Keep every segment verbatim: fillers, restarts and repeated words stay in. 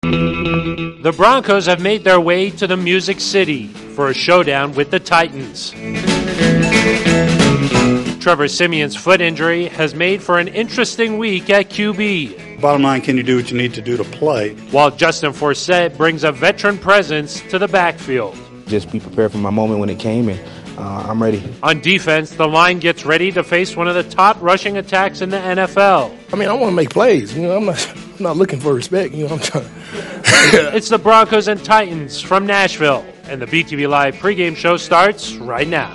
The Broncos have made their way to the Music City for a showdown with the Titans. Trevor Siemian's foot injury has made for an interesting week at Q B. Bottom line, can you do what you need to do to play? While Justin Forsett brings a veteran presence to the backfield. Just be prepared for my moment when it came, and uh, I'm ready. On defense, the line gets ready to face one of the top rushing attacks in the N F L. I mean, I want to make plays. You know, I'm not, I'm not looking for respect. You know, I'm trying. It's the Broncos and Titans from Nashville, and the B T V Live pregame show starts right now.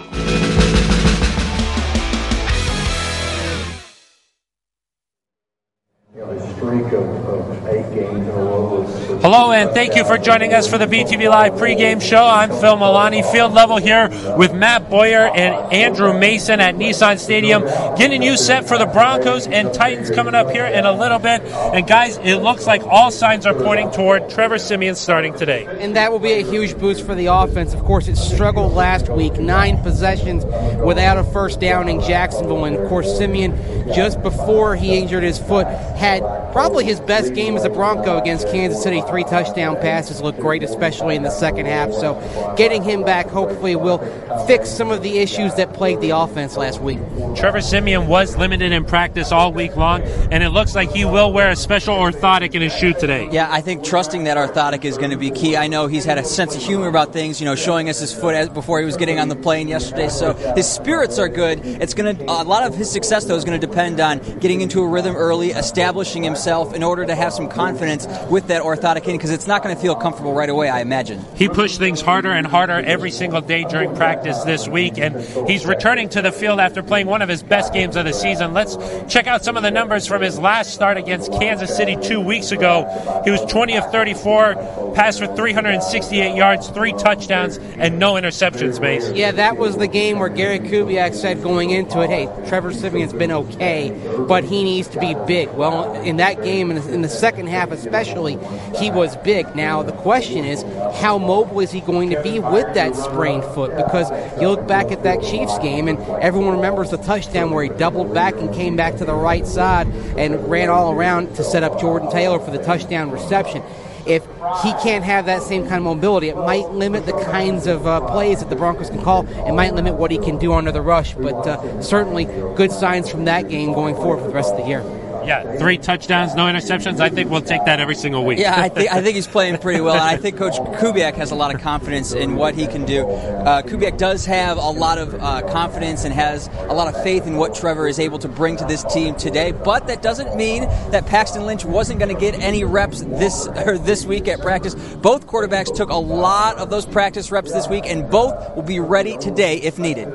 Hello, and thank you for joining us for the B T V Live pregame show. I'm Phil Milani, field level here with Matt Boyer and Andrew Mason at Nissan Stadium, getting you set for the Broncos and Titans coming up here in a little bit. And guys, it looks like all signs are pointing toward Trevor Siemian starting today. And that will be a huge boost for the offense. Of course, it struggled last week, nine possessions without a first down in Jacksonville. And of course, Siemian, just before he injured his foot, had probably his best game as a Bronco against Kansas City. Three touchdown passes looked great, especially in the second half. So getting him back hopefully will fix some of the issues that plagued the offense last week. Trevor Siemian was limited in practice all week long, and it looks like he will wear a special orthotic in his shoe today. Yeah, I think trusting that orthotic is going to be key. I know he's had a sense of humor about things, you know, showing us his foot as, before he was getting on the plane yesterday. So his spirits are good. It's going to a lot of his success, though, is going to depend on getting into a rhythm early, establishing himself in order to have some confidence with that orthotic in, because it's not going to feel comfortable right away, I imagine. He pushed things harder and harder every single day during practice this week, and he's returning to the field after playing one of his best games of the season. Let's check out some of the numbers from his last start against Kansas City two weeks ago. He was twenty of thirty-four, passed for three hundred sixty-eight yards, three touchdowns, and no interceptions, Mace. Yeah, that was the game where Gary Kubiak said going into it, hey, Trevor Siemian's been okay, but he needs to be big. Well, in that game, in the second half especially, he was big. Now, the question is, how mobile is he going to be with that sprained foot? Because you look back at that Chiefs game, and everyone remembers the touchdown where he doubled back and came back to the right side and ran all around to set up Jordan Taylor for the touchdown reception. If he can't have that same kind of mobility, it might limit the kinds of uh, plays that the Broncos can call. It might limit what he can do under the rush, but uh, certainly good signs from that game going forward for the rest of the year. Yeah, three touchdowns, no interceptions. I think we'll take that every single week. Yeah, I think I think he's playing pretty well, and I think Coach Kubiak has a lot of confidence in what he can do. Uh, Kubiak does have a lot of uh, confidence and has a lot of faith in what Trevor is able to bring to this team today, but that doesn't mean that Paxton Lynch wasn't going to get any reps this or this week at practice. Both quarterbacks took a lot of those practice reps this week, and both will be ready today if needed.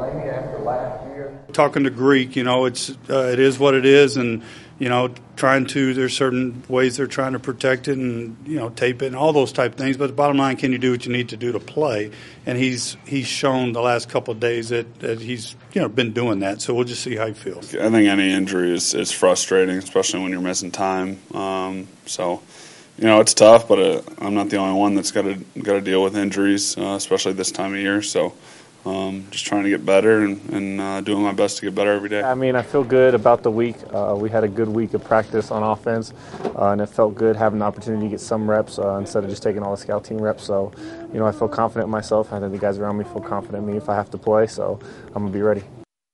Talking to Greek, you know, it's uh, it is what it is, and you know, trying to there's certain ways they're trying to protect it and you know tape it and all those type of things. But the bottom line, can you do what you need to do to play? And he's he's shown the last couple of days that, that he's you know been doing that. So we'll just see how he feels. I think any injury is, is frustrating, especially when you're missing time. Um, so. You know, it's tough, but uh, I'm not the only one that's got to got to deal with injuries, uh, especially this time of year. So, um, just trying to get better and, and uh, doing my best to get better every day. I mean, I feel good about the week. Uh, we had a good week of practice on offense, uh, and it felt good having the opportunity to get some reps uh, instead of just taking all the scout team reps. So, you know, I feel confident in myself. I think the guys around me feel confident in me if I have to play. So, I'm gonna be ready.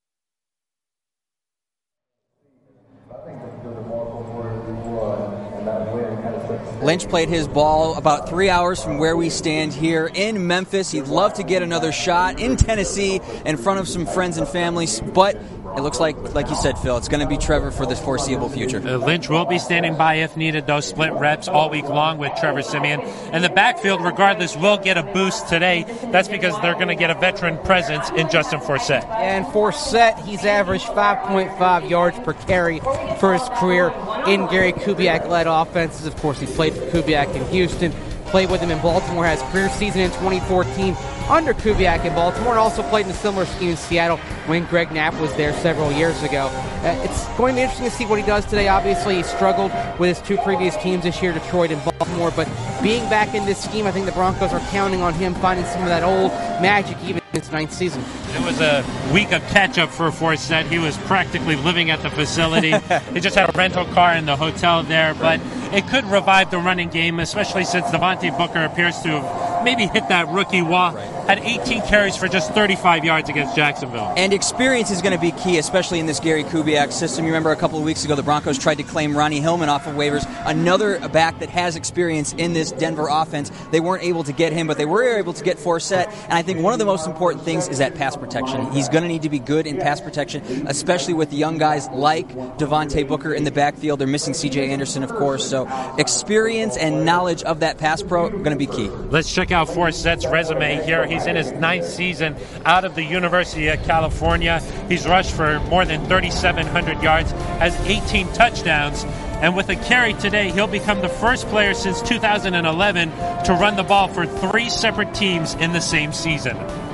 Lynch played his ball about three hours from where we stand here in Memphis. He'd love to get another shot in Tennessee in front of some friends and families, but it looks like, like you said, Phil, it's going to be Trevor for the foreseeable future. Uh, Lynch will be standing by if needed, those split reps all week long with Trevor Siemian. And the backfield, regardless, will get a boost today. That's because they're going to get a veteran presence in Justin Forsett. And Forsett, he's averaged five point five yards per carry for his career in Gary Kubiak-led offenses. Of course, he played for Kubiak in Houston, played with him in Baltimore, has a career season in twenty fourteen under Kubiak in Baltimore, and also played in a similar scheme in Seattle when Greg Knapp was there several years ago. Uh, it's going to be interesting to see what he does today. Obviously, he struggled with his two previous teams this year, Detroit and Baltimore, but being back in this scheme, I think the Broncos are counting on him finding some of that old magic even in his ninth season. It was a week of catch-up for Forsett. He was practically living at the facility. He just had a rental car in the hotel there, but it could revive the running game, especially since Devontae Booker appears to have maybe hit that rookie wall. Right. Had eighteen carries for just thirty-five yards against Jacksonville. And experience is going to be key, especially in this Gary Kubiak system. You remember a couple of weeks ago, the Broncos tried to claim Ronnie Hillman off of waivers, another back that has experience in this Denver offense. They weren't able to get him, but they were able to get Forsett. And I think one of the most important things is that pass protection. He's going to need to be good in pass protection, especially with the young guys like Devontae Booker in the backfield. They're missing C J Anderson, of course. So experience and knowledge of that pass pro are going to be key. Let's check out Forsett's resume here. He's in his ninth season out of the University of California. He's rushed for more than thirty-seven hundred yards, has eighteen touchdowns, and with a carry today, he'll become the first player since two thousand eleven to run the ball for three separate teams in the same season.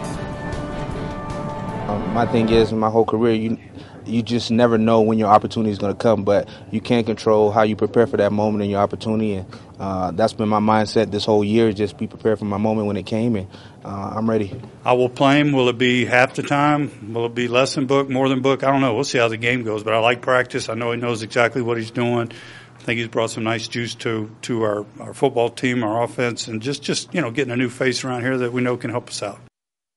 Um, my thing is, in my whole career, you you just never know when your opportunity is going to come, but you can't control how you prepare for that moment and your opportunity. And uh, that's been my mindset this whole year, just be prepared for my moment when it came, and uh, I'm ready. I will play him. Will it be half the time? Will it be less than book, more than book? I don't know. We'll see how the game goes, but I like practice. I know he knows exactly what he's doing. I think he's brought some nice juice to to our, our football team, our offense, and just, just, you know, getting a new face around here that we know can help us out.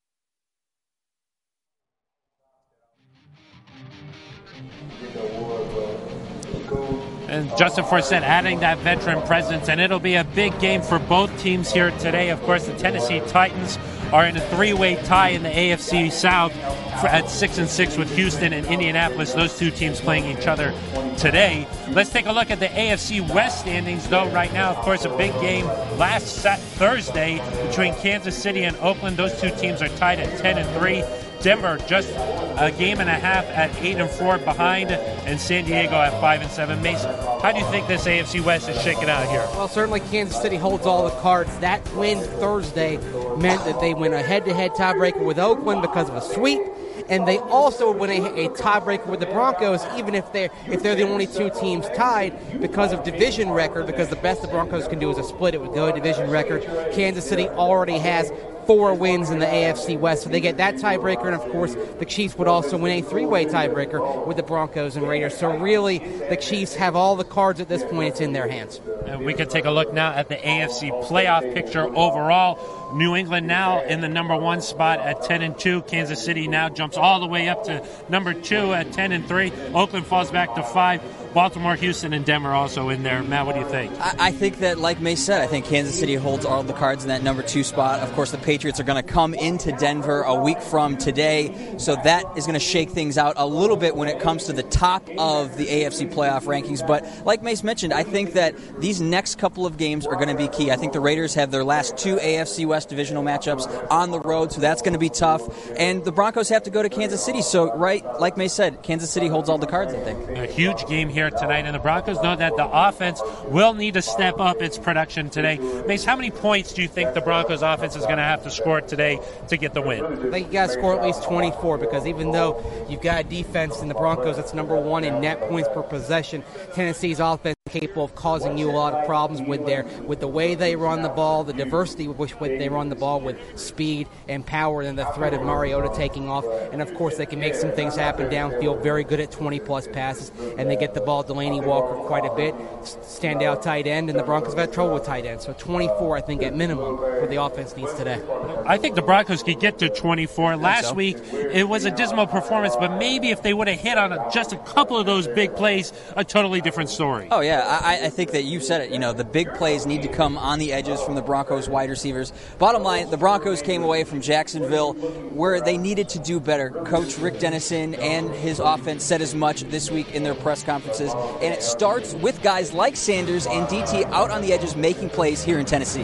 And Justin Forsett adding that veteran presence, and it'll be a big game for both teams here today. Of course, the Tennessee Titans are in a three-way tie in the A F C South at six and six with Houston and Indianapolis. Those two teams playing each other today. Let's take a look at the A F C West standings, though. Right now, of course, a big game last Sat- Thursday between Kansas City and Oakland. Those two teams are tied at ten and three. Denver just a game and a half at eight and four behind, and San Diego at five and seven. Mason, how do you think this A F C West is shaking out here? Well, certainly Kansas City holds all the cards. That win Thursday meant that they win a head-to-head tiebreaker with Oakland because of a sweep, and they also win a, a tiebreaker with the Broncos, even if they're if they're the only two teams tied because of division record. Because the best the Broncos can do is a split it with go division record. Kansas City already has four wins in the A F C West, so they get that tiebreaker, and of course the Chiefs would also win a three-way tiebreaker with the Broncos and Raiders. So really, the Chiefs have all the cards at this point. It's in their hands. And we can take a look now at the A F C playoff picture overall. New England now in the number one spot at ten and two. Kansas City now jumps all the way up to number two at ten and three. Oakland falls back to five. Baltimore, Houston, and Denver also in there. Matt, what do you think? I, I think that, like May said, I think Kansas City holds all the cards in that number two spot. Of course, the Patriots are going to come into Denver a week from today, so that is going to shake things out a little bit when it comes to the top of the A F C playoff rankings. But like Mace mentioned, I think that these next couple of games are going to be key. I think the Raiders have their last two A F C West divisional matchups on the road, so that's going to be tough. And the Broncos have to go to Kansas City. So, right, like May said, Kansas City holds all the cards, I think. A huge game here tonight, and the Broncos know that the offense will need to step up its production today. Mace, how many points do you think the Broncos offense is going to have to score today to get the win? I think you got to score at least twenty-four, because even though you've got a defense in the Broncos that's number one in net points per possession, Tennessee's offense is capable of causing you a lot of problems with their with the way they run the ball, the diversity with which they run the ball, with speed and power, and the threat of Mariota taking off. And of course, they can make some things happen downfield. Very good at twenty plus passes, and they get the ball Delaney Walker quite a bit, standout tight end, and the Broncos got trouble with tight end. So twenty-four, I think, at minimum, what the offense needs today. I think the Broncos could get to twenty-four. Last so. week, it was a dismal performance, but maybe if they would have hit on a, just a couple of those big plays, a totally different story. Oh, yeah, I, I think that you said it. You know, the big plays need to come on the edges from the Broncos wide receivers. Bottom line, the Broncos came away from Jacksonville where they needed to do better. Coach Rick Dennison and his offense said as much this week in their press conferences, and it starts with guys like Sanders and D T out on the edges making plays here in Tennessee.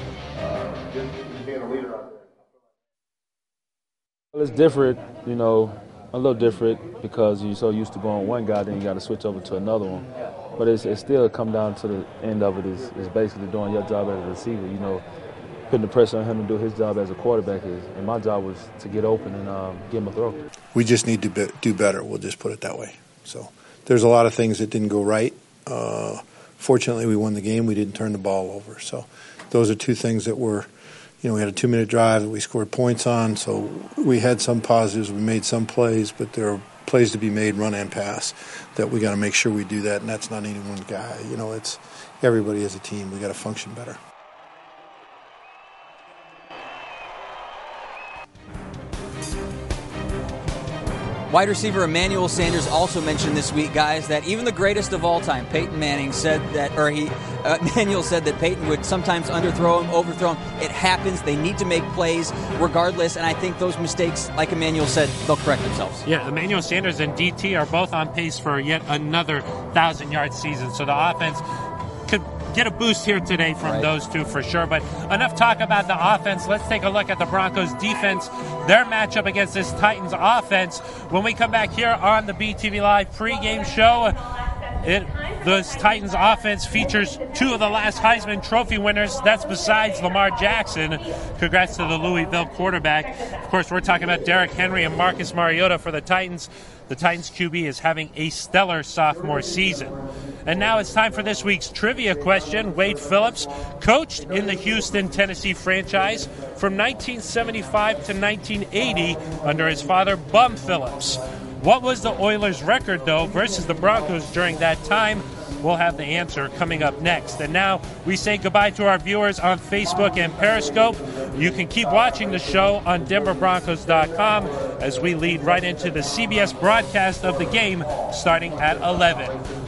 Well, it's different, you know, a little different because you're so used to going one guy, then you got to switch over to another one. But it's, it's still come down to the end of it is, is basically doing your job as a receiver, you know, putting the pressure on him to do his job as a quarterback is. And my job was to get open and um, give him a throw. We just need to be, do better, we'll just put it that way. So there's a lot of things that didn't go right. Uh, fortunately, we won the game. We didn't turn the ball over. So those are two things that were, you know, we had a two-minute drive that we scored points on. So we had some positives. We made some plays, but there are plays to be made, run and pass, that we got to make sure we do that, and that's not any one guy. You know, it's everybody as a team. We got to function better. Wide receiver Emmanuel Sanders also mentioned this week, guys, that even the greatest of all time, Peyton Manning, said that, or he, uh, Emmanuel said that Peyton would sometimes underthrow him, overthrow him. It happens. They need to make plays regardless, and I think those mistakes, like Emmanuel said, they'll correct themselves. Yeah, Emmanuel Sanders and D T are both on pace for yet another thousand-yard season, so the offense could get a boost here today from right. those two for sure. But enough talk about the offense. Let's take a look at the Broncos defense, their matchup against this Titans offense. When we come back here on the B T V Live pregame show, it, this Titans offense features two of the last Heisman Trophy winners. That's besides Lamar Jackson. Congrats to the Louisville quarterback. Of course, we're talking about Derrick Henry and Marcus Mariota for the Titans. The Titans Q B is having a stellar sophomore season. And now it's time for this week's trivia question. Wade Phillips coached in the Houston, Tennessee franchise from nineteen seventy-five to nineteen eighty under his father, Bum Phillips. What was the Oilers' record, though, versus the Broncos during that time? We'll have the answer coming up next. And now we say goodbye to our viewers on Facebook and Periscope. You can keep watching the show on Denver Broncos dot com as we lead right into the C B S broadcast of the game starting at eleven.